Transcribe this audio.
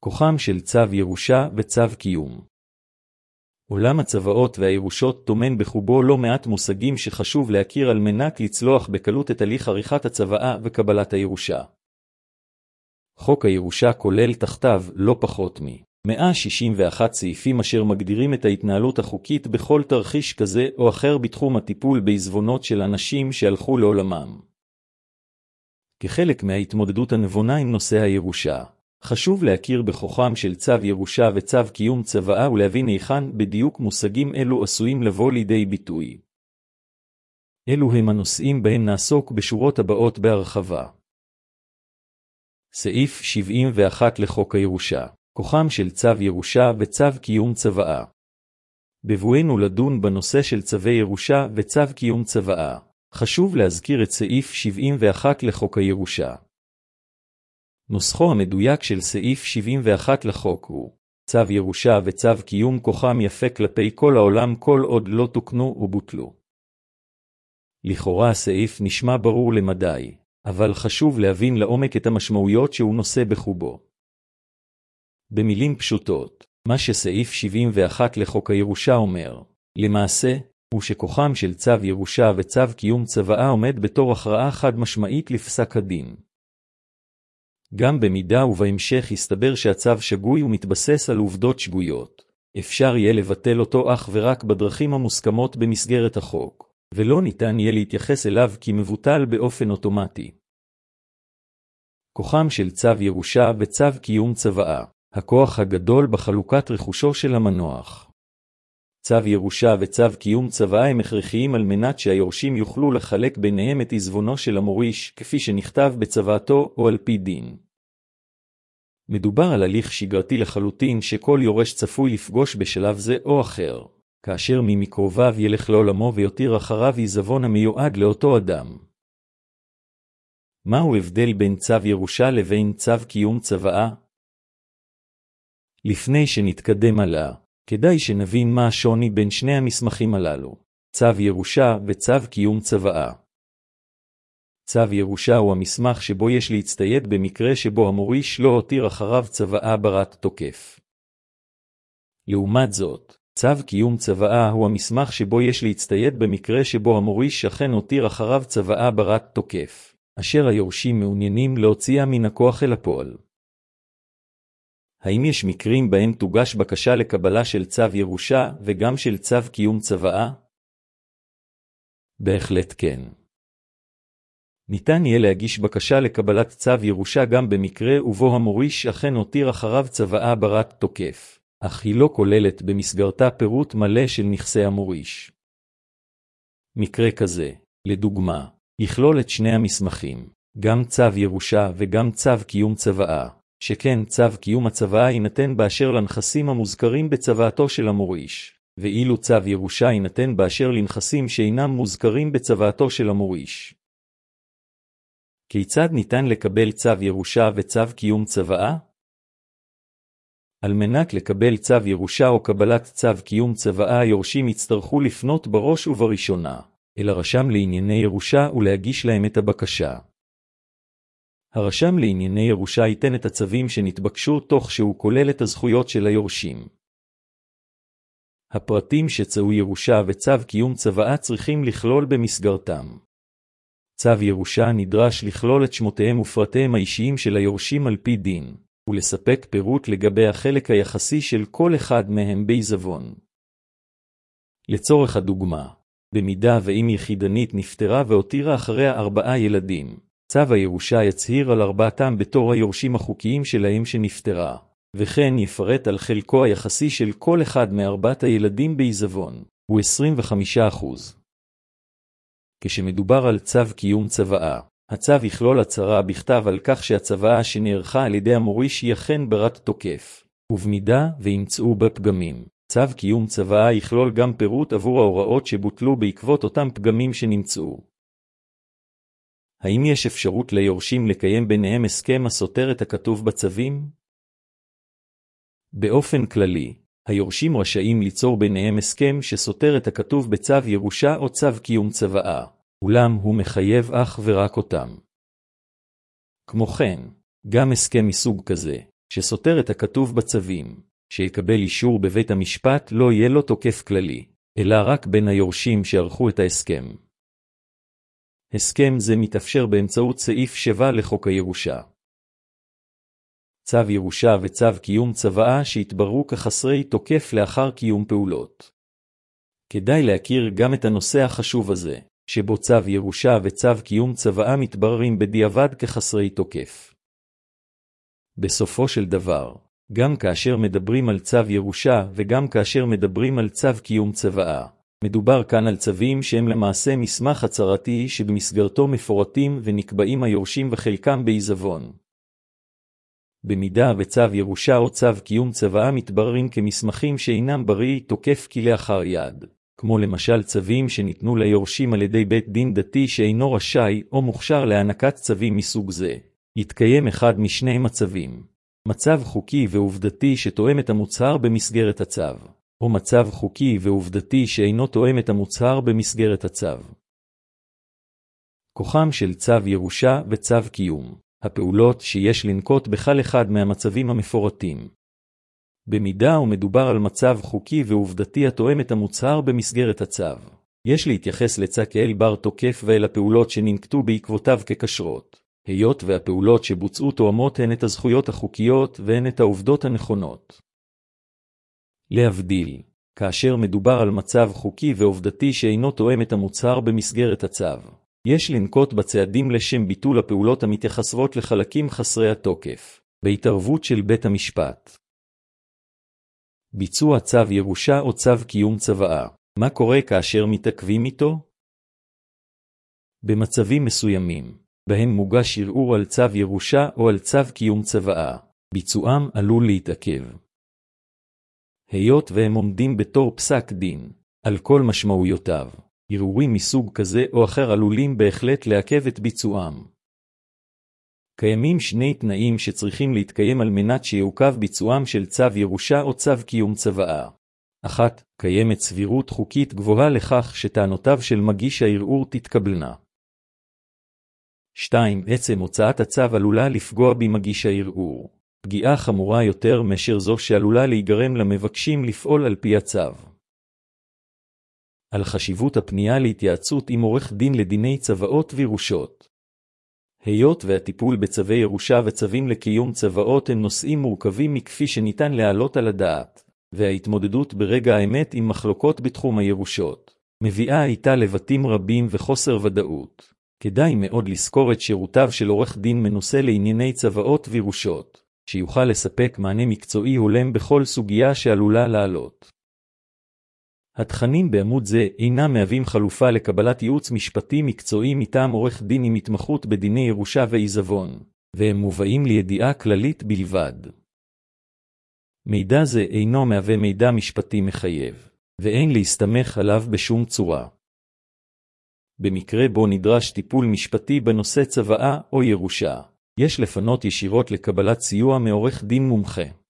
כוחם של צו ירושה וצו קיום. עולם הצוואות והירושות טומן בחובו לא מעט מושגים שחשוב להכיר על מנת לצלוח בקלות את הליך עריכת הצוואה וקבלת הירושה. חוק הירושה כולל תחתיו לא פחות מ-161 סעיפים אשר מגדירים את ההתנהלות החוקית בכל תרחיש כזה או אחר בתחום הטיפול בעזבונות של אנשים שהלכו לעולמם. כחלק מההתמודדות הנבונה עם נושא הירושה, חשוב להכיר בכוחם של צו ירושה וצו קיום צוואה ולהבין היכן בדיוק מושגים אלו עשויים לבוא לידי ביטוי. אלו הם הנושאים בהם נעסוק בשורות הבאות בהרחבה. סעיף 71 לחוק הירושה, כוחם של צו ירושה וצו קיום צוואה. בבואנו לדון בנושא של צווי ירושה וצו קיום צוואה, חשוב להזכיר את סעיף 71 לחוק הירושה. נוסחו המדויק של סעיף 71 לחוק הוא, צו ירושה וצו קיום כוחם יפה כלפי כל העולם כל עוד לא תוקנו או בוטלו. לכאורה הסעיף נשמע ברור למדי, אבל חשוב להבין לעומק את המשמעויות שהוא נושא בחובו. במילים פשוטות, מה שסעיף 71 לחוק הירושה אומר, למעשה, הוא שכוחם של צו ירושה וצו קיום צוואה עומד בתור הכרעה חד משמעית לפסק הדין. גם במידה ובהמשך יסתבר שהצו שגוי ומתבסס על עובדות שגויות, אפשר יהיה לבטל אותו אך ורק בדרכים המוסכמות במסגרת החוק, ולא ניתן יהיה להתייחס אליו כי מבוטל באופן אוטומטי. כוחם של צו ירושה וצו קיום צוואה, הכוח הגדול בחלוקת רכושו של המנוח. צו ירושה וצו קיום צוואה הם הכרחיים על מנת שהיורשים יוכלו לחלק ביניהם את עזבונו של המוריש, כפי שנכתב בצוואתו או על פי דין. מדובר על הליך שגרתי לחלוטין שכל יורש צפוי לפגוש בשלב זה או אחר, כאשר ממקרוביו ילך לעולמו ויותיר אחריו עיזבון המיועד לאותו אדם. מהו הבדל בין צו ירושה לבין צו קיום צוואה? לפני שנתקדם הלאה, כדאי שנבין מה השוני בין שני המסמכים הללו, צו ירושה וצו קיום צוואה. צו ירושה הוא המסמך שבו יש להצטייד במקרה שבו המוריש לא הותיר אחריו צוואה ברת תוקף. לעומת זאת, צו קיום צוואה הוא המסמך שבו יש להצטייד במקרה שבו המוריש אכן הותיר אחריו צוואה ברת תוקף, אשר היורשים מעוניינים להוציאה מן הכוח אל הפועל. האם יש מקרים בהם תוגש בקשה לקבלה של צו ירושה וגם של צו קיום צוואה? בהחלט כן. ניתן יהיה להגיש בקשה לקבלת צו ירושה גם במקרה ובו המוריש אכן הותיר אחריו צוואה ברת תוקף, אך היא לא כוללת במסגרתה פירוט מלא של נכסי המוריש. מקרה כזה, לדוגמה, יכלול את שני המסמכים, גם צו ירושה וגם צו קיום צוואה, שכן צו קיום הצוואה יינתן באשר לנכסים המוזכרים בצוואתו של המוריש, ואילו צו ירושה יינתן באשר לנכסים שאינם מוזכרים בצוואתו של המוריש. כיצד ניתן לקבל צו ירושה וצו קיום צוואה? על מנת לקבל צו ירושה או קבלת צו קיום צוואה היורשים יצטרכו לפנות בראש ובראשונה אל הרשם לענייני ירושה ולהגיש להם את הבקשה. הרשם לענייני ירושה ייתן את הצווים שנתבקשו תוך שהוא כולל את הזכויות של היורשים. הפרטים שצו ירושה וצו קיום צוואה צריכים לכלול במסגרתם. צו ירושה נדרש לכלול את שמותיהם ופרטיהם האישיים של היורשים על פי דין, ולספק פירוט לגבי החלק היחסי של כל אחד מהם בעיזבון. לצורך הדוגמה, במידה ואם יחידנית נפטרה והותירה אחריה 4 ילדים, צו הירושה יצהיר על 4 בתור היורשים החוקיים שלהם שנפטרה, וכן יפרט על חלקו היחסי של כל אחד מ4 הילדים בעיזבון, הוא 25%. כשמדובר על צו קיום צוואה, הצו יכלול הצהרה בכתב על כך שהצוואה שנערכה על ידי המוריש היא אכן ברת תוקף, ובמידה וימצאו בה פגמים. צו קיום צוואה יכלול גם פירוט עבור ההוראות שבוטלו בעקבות אותם פגמים שנמצאו. האם יש אפשרות ליורשים לקיים ביניהם הסכם הסותר את הכתוב בצווים? באופן כללי, היורשים רשאים ליצור ביניהם הסכם שסותר את הכתוב בצו ירושה או צו קיום צוואה, אולם הוא מחייב אך ורק אותם. כמו כן, גם הסכם מסוג כזה שסותר את הכתוב בצווים, שיקבל אישור בבית המשפט לא יהיה לו תוקף כללי, אלא רק בין היורשים שערכו את ההסכם. הסכם זה מתאפשר באמצעות סעיף 7 לחוק הירושה. צו ירושה וצו קיום צוואה שהתבררו כחסרי תוקף לאחר קיום פעולות. כדאי להכיר גם את הנושא החשוב הזה, שבו צו ירושה וצו קיום צוואה מתבררים בדיעבד כחסרי תוקף. בסופו של דבר, גם כאשר מדברים על צו ירושה וגם כאשר מדברים על צו קיום צוואה, מדובר כאן על צווים שהם למעשה מסמך הצהרתי שבמסגרתו מפורטים ונקבעים היורשים וחלקם בעיזבון. במידה וצו ירושה או צו קיום צוואה מתבררים כמסמכים שאינם ברי תוקף כלאחר יד, כמו למשל צווים שניתנו ליורשים על ידי בית דין דתי שאינו רשאי או מוכשר להענקת צווים מסוג זה. יתקיים אחד משני מצבים, מצב חוקי ועובדתי שתואם את המוצהר במסגרת הצו, או מצב חוקי ועובדתי שאינו תואם את המוצהר במסגרת הצו. כוחם של צו ירושה וצו קיום, הפעולות שיש לנקוט בכל אחד מהמצבים המפורטים. במידה ומדובר על מצב חוקי ועובדתי התואם את המוצהר במסגרת הצו, יש להתייחס לצו כאל בר תוקף ואל הפעולות שננקטו בעקבותיו כקשרות, היות והפעולות שבוצעו תואמות הן את הזכויות החוקיות והן את העובדות הנכונות. להבדיל, כאשר מדובר על מצב חוקי ועובדתי שאינו תואם את המוצהר במסגרת הצו, יש לנקוט בצעדים לשם ביטול הפעולות המתייחסות לחלקים חסרי התוקף, בהתערבות של בית המשפט. ביצוע צו ירושה או צו קיום צוואה, מה קורה כאשר מתעכבים איתו? במצבים מסוימים, בהם מוגש ערעור על צו ירושה או על צו קיום צוואה, ביצועם עלול להתעכב. היות והם עומדים בתור פסק דין, על כל משמעויותיו, ערעורים מסוג כזה או אחר עלולים בהחלט לעכב את ביצועם. קיימים שני תנאים שצריכים להתקיים על מנת שיעוכב ביצועם של צו ירושה או צו קיום צוואה. 1. קיימת סבירות חוקית גבוהה לכך שטענותיו של מגיש הערעור תתקבלנה. 2. עצם הוצאת הצו עלולה לפגוע במגיש הערעור, פגיעה חמורה יותר מאשר זו שעלולה להיגרם למבקשים לפעול על פי הצו. על חשיבות הפנייה להתייעצות עם עורך דין לדיני צוואות וירושות. היות והטיפול בצווי ירושה וצווים לקיום צוואות הם נושאים מורכבים מכפי שניתן להעלות על הדעת, וההתמודדות ברגע האמת עם מחלוקות בתחום הירושות, מביאה איתה לבתים רבים וחוסר ודאות. כדאי מאוד לזכור את שירותיו של עורך דין מנוסה לענייני צוואות וירושות, שיוכל לספק מענה מקצועי הולם בכל סוגיה שעלולה לעלות. התכנים בעמוד זה אינם מהווים חלופה לקבלת ייעוץ משפטי מקצועי מטעם עורך דין עם התמחות בדיני ירושה ועיזבון, והם מובאים לידיעה כללית בלבד. מידע זה אינו מהווה מידע משפטי מחייב, ואין להסתמך עליו בשום צורה. במקרה בו נדרש טיפול משפטי בנושא צוואה או ירושה, יש לפנות ישירות לקבלת סיוע מעורך דין מומחה.